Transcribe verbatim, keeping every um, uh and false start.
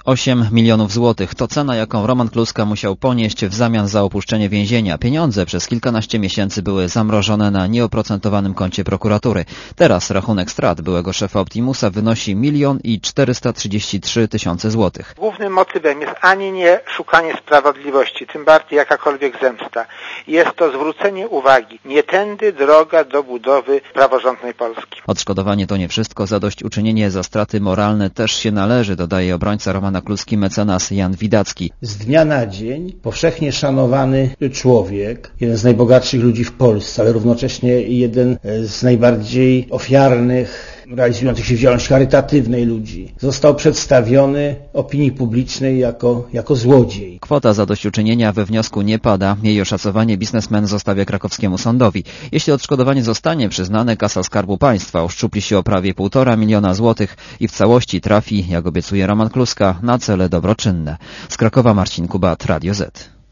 osiem milionów złotych to cena, jaką Roman Kluska musiał ponieść w zamian za opuszczenie więzienia. Pieniądze przez kilkanaście miesięcy były zamrożone na nieoprocentowanym koncie prokuratury. Teraz rachunek strat byłego szefa Optimusa wynosi milion i czterysta trzydzieści trzy tysiące złotych. Głównym motywem jest ani nie szukanie sprawiedliwości, tym bardziej jakakolwiek zemsta. Jest to zwrócenie uwagi. Nie tędy droga do budowy praworządnej Polski. Odszkodowanie to nie wszystko. Zadośćuczynienie za straty moralne też się należy, dodaje obrońca Romana Kluski mecenas Jan Widacki. Z dnia na dzień powszechnie szanowany człowiek, jeden z najbogatszych ludzi w Polsce, ale równocześnie jeden z najbardziej ofiarnych, realizujących się w działalności charytatywnej ludzi, został przedstawiony opinii publicznej jako, jako złodziej. Kwota zadośćuczynienia we wniosku nie pada. Jej oszacowanie biznesmen zostawia krakowskiemu sądowi. Jeśli odszkodowanie zostanie przyznane, kasa Skarbu Państwa uszczupli się o prawie półtora miliona złotych i w całości trafi, jak obiecuje Roman Kluska, na cele dobroczynne. Z Krakowa Marcin Kubat, Radio Z.